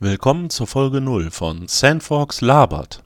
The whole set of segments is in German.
Willkommen zur Folge 0 von Sandfox labert.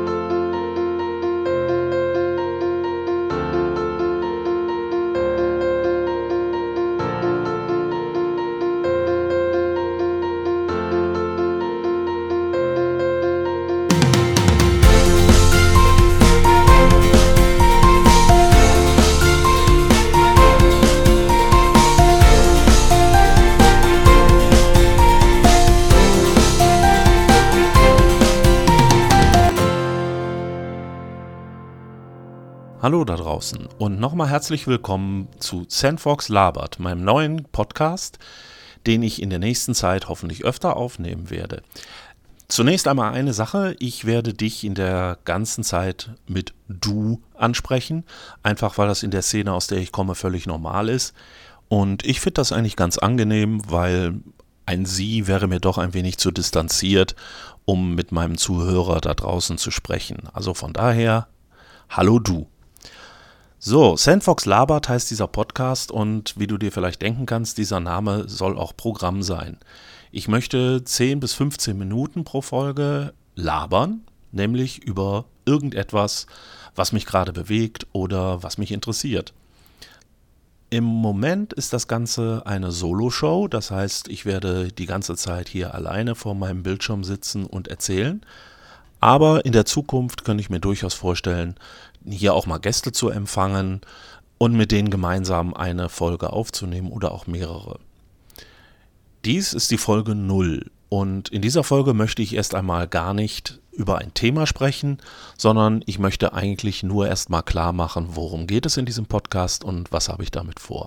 Hallo da draußen und nochmal herzlich willkommen zu Sandfox labert, meinem neuen Podcast, den ich in der nächsten Zeit hoffentlich öfter aufnehmen werde. Zunächst einmal eine Sache, ich werde dich in der ganzen Zeit mit du ansprechen, einfach weil das in der Szene, aus der ich komme, völlig normal ist. Und ich finde das eigentlich ganz angenehm, weil ein Sie wäre mir doch ein wenig zu distanziert, um mit meinem Zuhörer da draußen zu sprechen. Also von daher, hallo du. So, Sandfox labert heißt dieser Podcast und wie du dir vielleicht denken kannst, dieser Name soll auch Programm sein. Ich möchte 10 bis 15 Minuten pro Folge labern, nämlich über irgendetwas, was mich gerade bewegt oder was mich interessiert. Im Moment ist das Ganze eine Solo-Show, das heißt, ich werde die ganze Zeit hier alleine vor meinem Bildschirm sitzen und erzählen. Aber in der Zukunft könnte ich mir durchaus vorstellen, hier auch mal Gäste zu empfangen und mit denen gemeinsam eine Folge aufzunehmen oder auch mehrere. Dies ist die Folge 0 und in dieser Folge möchte ich erst einmal gar nicht über ein Thema sprechen, sondern ich möchte eigentlich nur erst mal klar machen, worum geht es in diesem Podcast und was habe ich damit vor.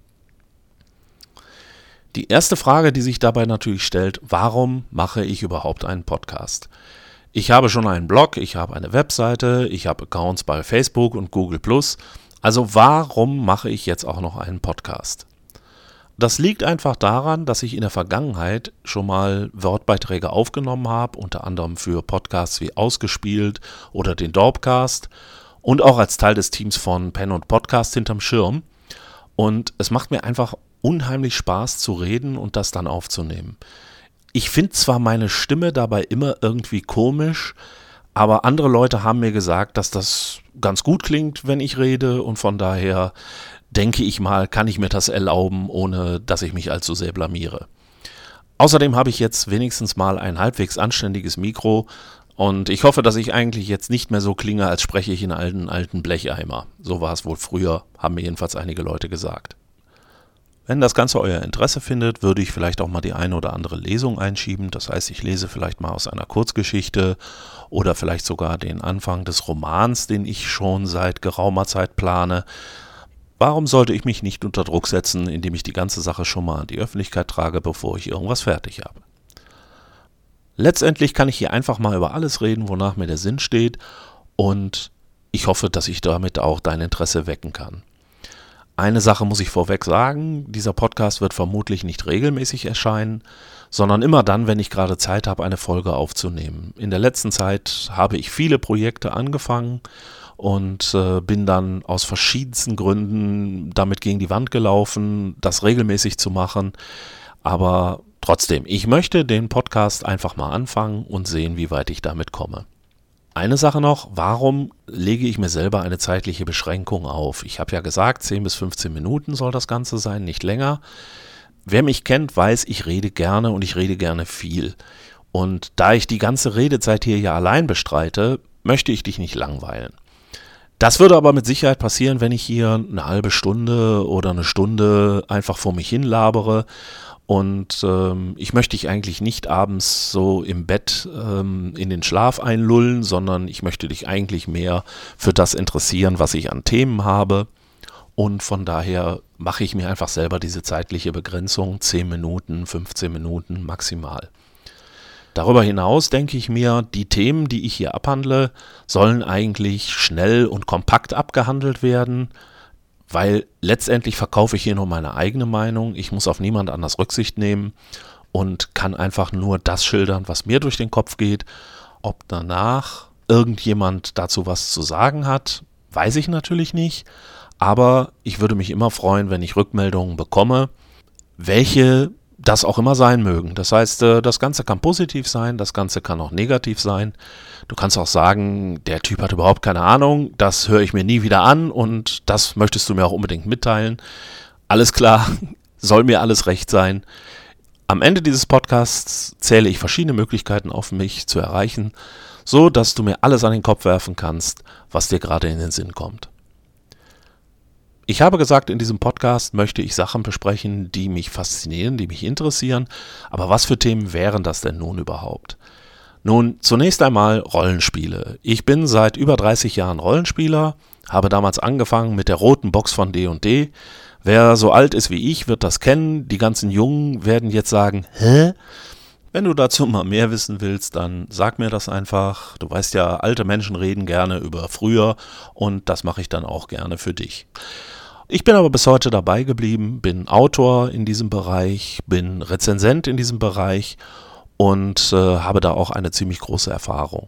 Die erste Frage, die sich dabei natürlich stellt, warum mache ich überhaupt einen Podcast? Ich habe schon einen Blog, ich habe eine Webseite, ich habe Accounts bei Facebook und Google+. Also warum mache ich jetzt auch noch einen Podcast? Das liegt einfach daran, dass ich in der Vergangenheit schon mal Wortbeiträge aufgenommen habe, unter anderem für Podcasts wie Ausgespielt oder den Dorpcast und auch als Teil des Teams von Pen und Podcast hinterm Schirm. Und es macht mir einfach unheimlich Spaß zu reden und das dann aufzunehmen. Ich finde zwar meine Stimme dabei immer irgendwie komisch, aber andere Leute haben mir gesagt, dass das ganz gut klingt, wenn ich rede und von daher denke ich mal, kann ich mir das erlauben, ohne dass ich mich allzu sehr blamiere. Außerdem habe ich jetzt wenigstens mal ein halbwegs anständiges Mikro und ich hoffe, dass ich eigentlich jetzt nicht mehr so klinge, als spreche ich in einen alten Blecheimer. So war es wohl früher, haben mir jedenfalls einige Leute gesagt. Wenn das Ganze euer Interesse findet, würde ich vielleicht auch mal die eine oder andere Lesung einschieben. Das heißt, ich lese vielleicht mal aus einer Kurzgeschichte oder vielleicht sogar den Anfang des Romans, den ich schon seit geraumer Zeit plane. Warum sollte ich mich nicht unter Druck setzen, indem ich die ganze Sache schon mal an die Öffentlichkeit trage, bevor ich irgendwas fertig habe? Letztendlich kann ich hier einfach mal über alles reden, wonach mir der Sinn steht und ich hoffe, dass ich damit auch dein Interesse wecken kann. Eine Sache muss ich vorweg sagen, dieser Podcast wird vermutlich nicht regelmäßig erscheinen, sondern immer dann, wenn ich gerade Zeit habe, eine Folge aufzunehmen. In der letzten Zeit habe ich viele Projekte angefangen und bin dann aus verschiedensten Gründen damit gegen die Wand gelaufen, das regelmäßig zu machen. Aber trotzdem, ich möchte den Podcast einfach mal anfangen und sehen, wie weit ich damit komme. Eine Sache noch, warum lege ich mir selber eine zeitliche Beschränkung auf? Ich habe ja gesagt, 10 bis 15 Minuten soll das Ganze sein, nicht länger. Wer mich kennt, weiß, ich rede gerne und ich rede gerne viel. Und da ich die ganze Redezeit hier ja allein bestreite, möchte ich dich nicht langweilen. Das würde aber mit Sicherheit passieren, wenn ich hier eine halbe Stunde oder eine Stunde einfach vor mich hin labere. Und ich möchte dich eigentlich nicht abends so im Bett in den Schlaf einlullen, sondern ich möchte dich eigentlich mehr für das interessieren, was ich an Themen habe. Und von daher mache ich mir einfach selber diese zeitliche Begrenzung, 10 Minuten, 15 Minuten maximal. Darüber hinaus denke ich mir, die Themen, die ich hier abhandle, sollen eigentlich schnell und kompakt abgehandelt werden, weil letztendlich verkaufe ich hier nur meine eigene Meinung. Ich muss auf niemand anders Rücksicht nehmen und kann einfach nur das schildern, was mir durch den Kopf geht. Ob danach irgendjemand dazu was zu sagen hat, weiß ich natürlich nicht. Aber ich würde mich immer freuen, wenn ich Rückmeldungen bekomme, welche das auch immer sein mögen. Das heißt, das Ganze kann positiv sein, das Ganze kann auch negativ sein. Du kannst auch sagen, der Typ hat überhaupt keine Ahnung, das höre ich mir nie wieder an und das möchtest du mir auch unbedingt mitteilen. Alles klar, soll mir alles recht sein. Am Ende dieses Podcasts zähle ich verschiedene Möglichkeiten auf, mich zu erreichen, so dass du mir alles an den Kopf werfen kannst, was dir gerade in den Sinn kommt. Ich habe gesagt, in diesem Podcast möchte ich Sachen besprechen, die mich faszinieren, die mich interessieren. Aber was für Themen wären das denn nun überhaupt? Nun, zunächst einmal Rollenspiele. Ich bin seit über 30 Jahren Rollenspieler, habe damals angefangen mit der roten Box von D&D. Wer so alt ist wie ich, wird das kennen. Die ganzen Jungen werden jetzt sagen, hä? Wenn du dazu mal mehr wissen willst, dann sag mir das einfach. Du weißt ja, alte Menschen reden gerne über früher und das mache ich dann auch gerne für dich. Ich bin aber bis heute dabei geblieben, bin Autor in diesem Bereich, bin Rezensent in diesem Bereich und habe da auch eine ziemlich große Erfahrung.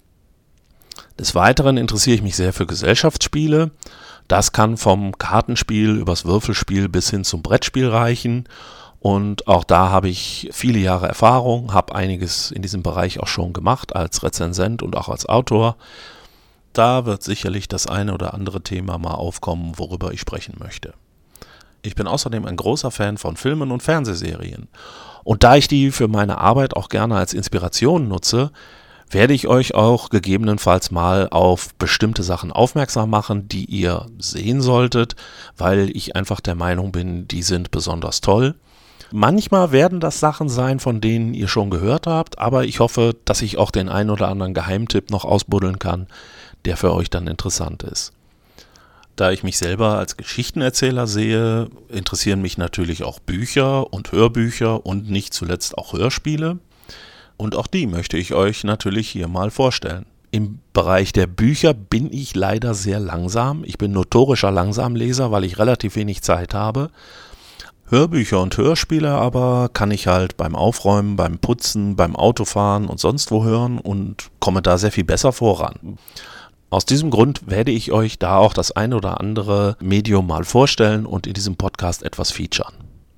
Des Weiteren interessiere ich mich sehr für Gesellschaftsspiele. Das kann vom Kartenspiel übers Würfelspiel bis hin zum Brettspiel reichen. Und auch da habe ich viele Jahre Erfahrung, habe einiges in diesem Bereich auch schon gemacht als Rezensent und auch als Autor. Da wird sicherlich das eine oder andere Thema mal aufkommen, worüber ich sprechen möchte. Ich bin außerdem ein großer Fan von Filmen und Fernsehserien. Und da ich die für meine Arbeit auch gerne als Inspiration nutze, werde ich euch auch gegebenenfalls mal auf bestimmte Sachen aufmerksam machen, die ihr sehen solltet, weil ich einfach der Meinung bin, die sind besonders toll. Manchmal werden das Sachen sein, von denen ihr schon gehört habt, aber ich hoffe, dass ich auch den einen oder anderen Geheimtipp noch ausbuddeln kann, der für euch dann interessant ist. Da ich mich selber als Geschichtenerzähler sehe, interessieren mich natürlich auch Bücher und Hörbücher und nicht zuletzt auch Hörspiele. Und auch die möchte ich euch natürlich hier mal vorstellen. Im Bereich der Bücher bin ich leider sehr langsam. Ich bin notorischer Langsamleser, weil ich relativ wenig Zeit habe. Hörbücher und Hörspiele aber kann ich halt beim Aufräumen, beim Putzen, beim Autofahren und sonst wo hören und komme da sehr viel besser voran. Aus diesem Grund werde ich euch da auch das ein oder andere Medium mal vorstellen und in diesem Podcast etwas featuren.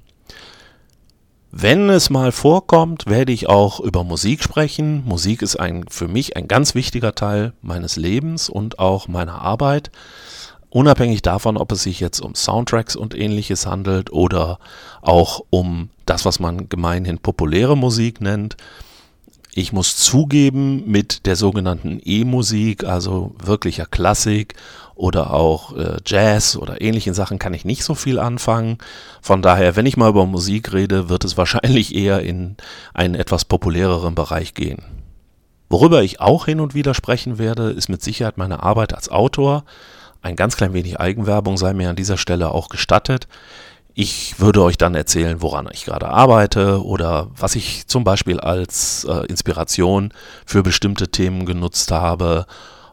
Wenn es mal vorkommt, werde ich auch über Musik sprechen. Musik ist für mich ein ganz wichtiger Teil meines Lebens und auch meiner Arbeit. Unabhängig davon, ob es sich jetzt um Soundtracks und Ähnliches handelt oder auch um das, was man gemeinhin populäre Musik nennt. Ich muss zugeben, mit der sogenannten E-Musik, also wirklicher Klassik oder auch Jazz oder ähnlichen Sachen kann ich nicht so viel anfangen. Von daher, wenn ich mal über Musik rede, wird es wahrscheinlich eher in einen etwas populäreren Bereich gehen. Worüber ich auch hin und wieder sprechen werde, ist mit Sicherheit meine Arbeit als Autor. Ein ganz klein wenig Eigenwerbung sei mir an dieser Stelle auch gestattet. Ich würde euch dann erzählen, woran ich gerade arbeite oder was ich zum Beispiel als Inspiration für bestimmte Themen genutzt habe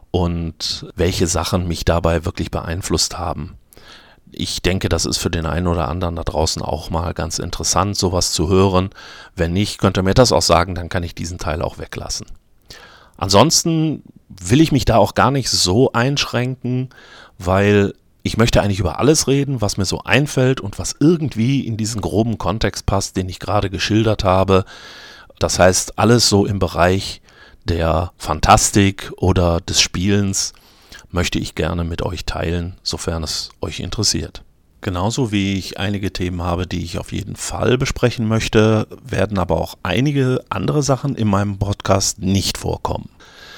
und welche Sachen mich dabei wirklich beeinflusst haben. Ich denke, das ist für den einen oder anderen da draußen auch mal ganz interessant, sowas zu hören. Wenn nicht, könnt ihr mir das auch sagen, dann kann ich diesen Teil auch weglassen. Ansonsten will ich mich da auch gar nicht so einschränken, weil ich möchte eigentlich über alles reden, was mir so einfällt und was irgendwie in diesen groben Kontext passt, den ich gerade geschildert habe. Das heißt, alles so im Bereich der Fantastik oder des Spielens möchte ich gerne mit euch teilen, sofern es euch interessiert. Genauso wie ich einige Themen habe, die ich auf jeden Fall besprechen möchte, werden aber auch einige andere Sachen in meinem Podcast nicht vorkommen.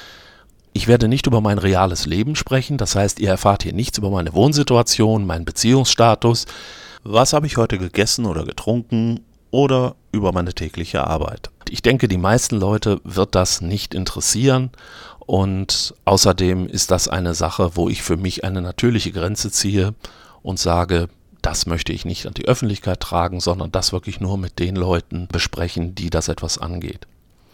Ich werde nicht über mein reales Leben sprechen, das heißt, ihr erfahrt hier nichts über meine Wohnsituation, meinen Beziehungsstatus, was habe ich heute gegessen oder getrunken oder über meine tägliche Arbeit. Ich denke, die meisten Leute wird das nicht interessieren und außerdem ist das eine Sache, wo ich für mich eine natürliche Grenze ziehe und sage, das möchte ich nicht an die Öffentlichkeit tragen, sondern das wirklich nur mit den Leuten besprechen, die das etwas angeht.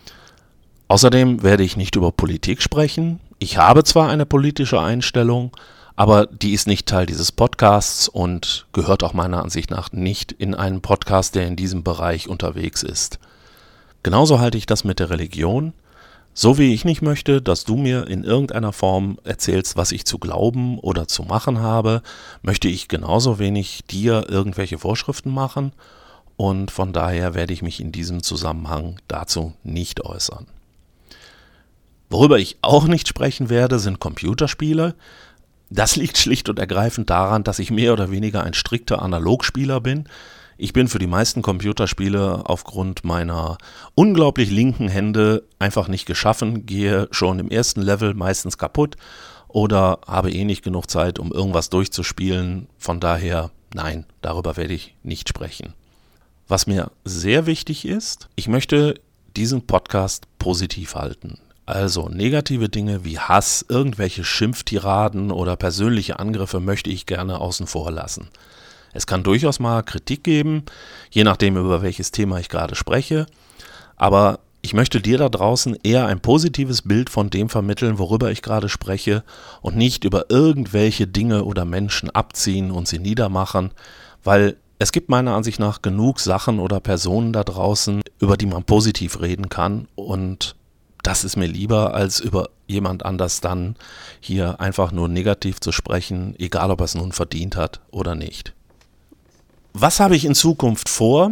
Außerdem werde ich nicht über Politik sprechen. Ich habe zwar eine politische Einstellung, aber die ist nicht Teil dieses Podcasts und gehört auch meiner Ansicht nach nicht in einen Podcast, der in diesem Bereich unterwegs ist. Genauso halte ich das mit der Religion. So wie ich nicht möchte, dass du mir in irgendeiner Form erzählst, was ich zu glauben oder zu machen habe, möchte ich genauso wenig dir irgendwelche Vorschriften machen. und von daher werde ich mich in diesem Zusammenhang dazu nicht äußern. Worüber ich auch nicht sprechen werde, sind Computerspiele. Das liegt schlicht und ergreifend daran, dass ich mehr oder weniger ein strikter Analogspieler bin. Ich bin für die meisten Computerspiele aufgrund meiner unglaublich linken Hände einfach nicht geschaffen, gehe schon im ersten Level meistens kaputt oder habe nicht genug Zeit, um irgendwas durchzuspielen. Von daher, nein, darüber werde ich nicht sprechen. Was mir sehr wichtig ist, ich möchte diesen Podcast positiv halten. Also negative Dinge wie Hass, irgendwelche Schimpftiraden oder persönliche Angriffe möchte ich gerne außen vor lassen. Es kann durchaus mal Kritik geben, je nachdem, über welches Thema ich gerade spreche, aber ich möchte dir da draußen eher ein positives Bild von dem vermitteln, worüber ich gerade spreche und nicht über irgendwelche Dinge oder Menschen abziehen und sie niedermachen, weil es gibt meiner Ansicht nach genug Sachen oder Personen da draußen, über die man positiv reden kann, und das ist mir lieber, als über jemand anders dann hier einfach nur negativ zu sprechen, egal ob er es nun verdient hat oder nicht. Was habe ich in Zukunft vor?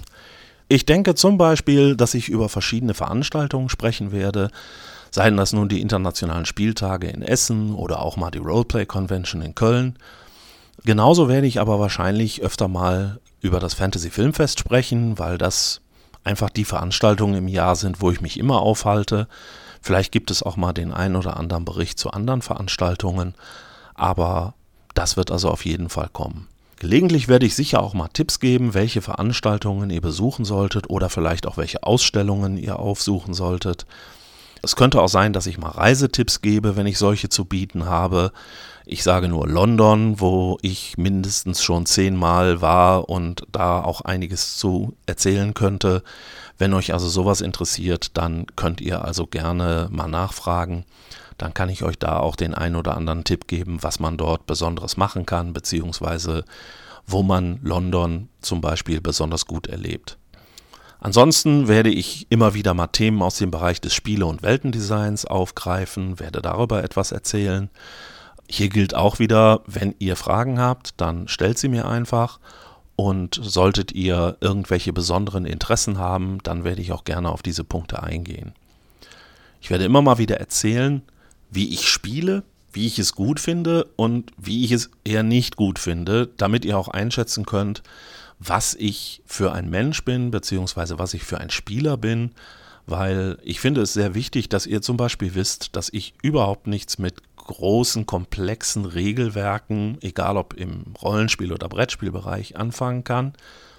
Ich denke zum Beispiel, dass ich über verschiedene Veranstaltungen sprechen werde, seien das nun die internationalen Spieltage in Essen oder auch mal die Roleplay Convention in Köln. Genauso werde ich aber wahrscheinlich öfter mal über das Fantasy Filmfest sprechen, weil das einfach die Veranstaltungen im Jahr sind, wo ich mich immer aufhalte. Vielleicht gibt es auch mal den einen oder anderen Bericht zu anderen Veranstaltungen, aber das wird also auf jeden Fall kommen. Gelegentlich werde ich sicher auch mal Tipps geben, welche Veranstaltungen ihr besuchen solltet oder vielleicht auch welche Ausstellungen ihr aufsuchen solltet. Es könnte auch sein, dass ich mal Reisetipps gebe, wenn ich solche zu bieten habe. Ich sage nur London, wo ich mindestens schon 10-mal war und da auch einiges zu erzählen könnte. Wenn euch also sowas interessiert, dann könnt ihr also gerne mal nachfragen. Dann kann ich euch da auch den einen oder anderen Tipp geben, was man dort Besonderes machen kann, beziehungsweise wo man London zum Beispiel besonders gut erlebt. Ansonsten werde ich immer wieder mal Themen aus dem Bereich des Spiele- und Weltendesigns aufgreifen, werde darüber etwas erzählen. Hier gilt auch wieder, wenn ihr Fragen habt, dann stellt sie mir einfach, und solltet ihr irgendwelche besonderen Interessen haben, dann werde ich auch gerne auf diese Punkte eingehen. Ich werde immer mal wieder erzählen, wie ich spiele, wie ich es gut finde und wie ich es eher nicht gut finde, damit ihr auch einschätzen könnt, was ich für ein Mensch bin, beziehungsweise was ich für ein Spieler bin, weil ich finde es sehr wichtig, dass ihr zum Beispiel wisst, dass ich überhaupt nichts mit großen, komplexen Regelwerken, egal ob im Rollenspiel- oder Brettspielbereich, anfangen kann,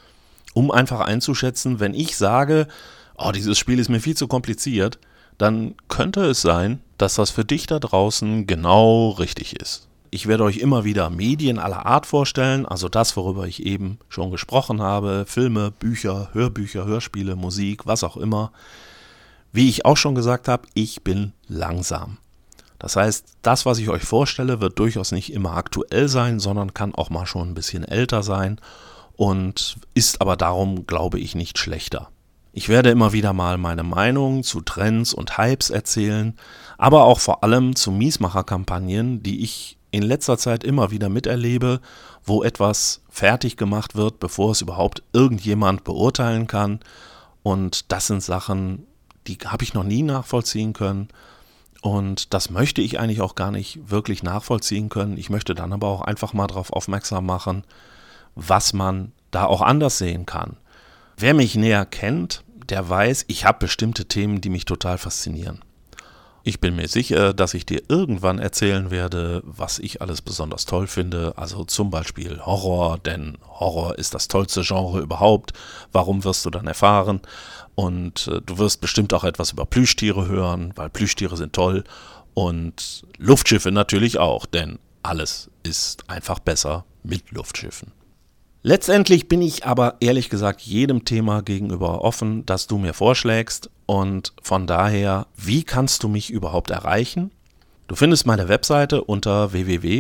um einfach einzuschätzen, wenn ich sage, oh, dieses Spiel ist mir viel zu kompliziert, dann könnte es sein, dass das für dich da draußen genau richtig ist. Ich werde euch immer wieder Medien aller Art vorstellen, also das, worüber ich eben schon gesprochen habe, Filme, Bücher, Hörspiele, Musik, was auch immer. Wie ich auch schon gesagt habe, ich bin langsam. Das heißt, das, was ich euch vorstelle, wird durchaus nicht immer aktuell sein, sondern kann auch mal schon ein bisschen älter sein und ist aber darum, glaube ich, nicht schlechter. Ich werde immer wieder mal meine Meinung zu Trends und Hypes erzählen, aber auch vor allem zu Miesmacher-Kampagnen, die ich in letzter Zeit immer wieder miterlebe, wo etwas fertig gemacht wird, bevor es überhaupt irgendjemand beurteilen kann. Und das sind Sachen, die habe ich noch nie nachvollziehen können. Und das möchte ich eigentlich auch gar nicht wirklich nachvollziehen können. Ich möchte dann aber auch einfach mal darauf aufmerksam machen, was man da auch anders sehen kann. Wer mich näher kennt, der weiß, ich habe bestimmte Themen, die mich total faszinieren. Ich bin mir sicher, dass ich dir irgendwann erzählen werde, was ich alles besonders toll finde. Also zum Beispiel Horror, denn Horror ist das tollste Genre überhaupt. Warum wirst du dann erfahren? Und du wirst bestimmt auch etwas über Plüschtiere hören, weil Plüschtiere sind toll. Und Luftschiffe natürlich auch, denn alles ist einfach besser mit Luftschiffen. Letztendlich bin ich aber ehrlich gesagt jedem Thema gegenüber offen, das du mir vorschlägst. Und von daher, wie kannst du mich überhaupt erreichen? Du findest meine Webseite unter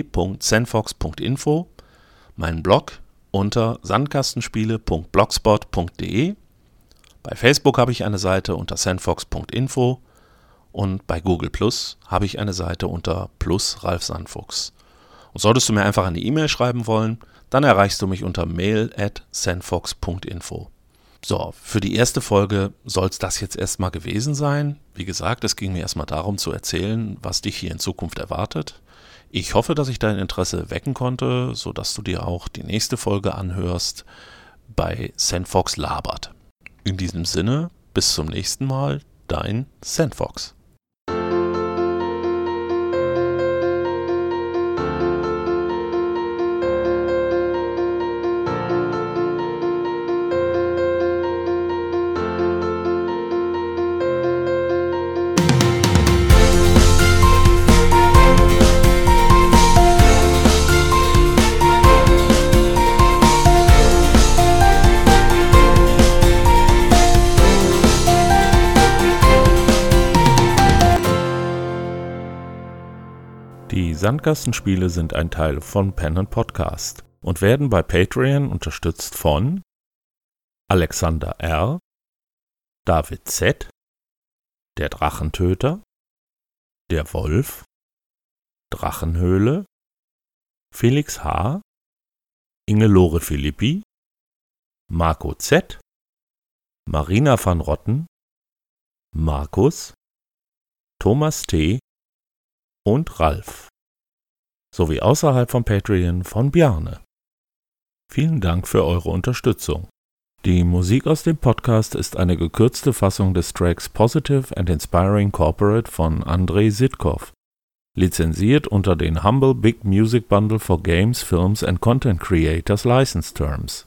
www.sandfox.info, meinen Blog unter sandkastenspiele.blogspot.de. Bei Facebook habe ich eine Seite unter sandfox.info und bei Google Plus habe ich eine Seite unter Plus Ralf Sandfuchs. Und solltest du mir einfach eine E-Mail schreiben wollen, dann erreichst du mich unter mail@sandfox.info. So, für die erste Folge soll es das jetzt erstmal gewesen sein. Wie gesagt, es ging mir erstmal darum zu erzählen, was dich hier in Zukunft erwartet. Ich hoffe, dass ich dein Interesse wecken konnte, sodass du dir auch die nächste Folge anhörst bei Sandfox labert. In diesem Sinne, bis zum nächsten Mal, dein Sandfox. Die Sandkastenspiele sind ein Teil von Pen & Podcast und werden bei Patreon unterstützt von Alexander R., David Z., der Drachentöter, der Wolf, Drachenhöhle, Felix H., Ingelore Philippi, Marco Z., Marina van Rotten, Markus, Thomas T. und Ralf, sowie außerhalb von Patreon von Bjarne. Vielen Dank für eure Unterstützung. Die Musik aus dem Podcast ist eine gekürzte Fassung des Tracks Positive and Inspiring Corporate von Andrei Sitkov, lizenziert unter den Humble Big Music Bundle for Games, Films and Content Creators License Terms.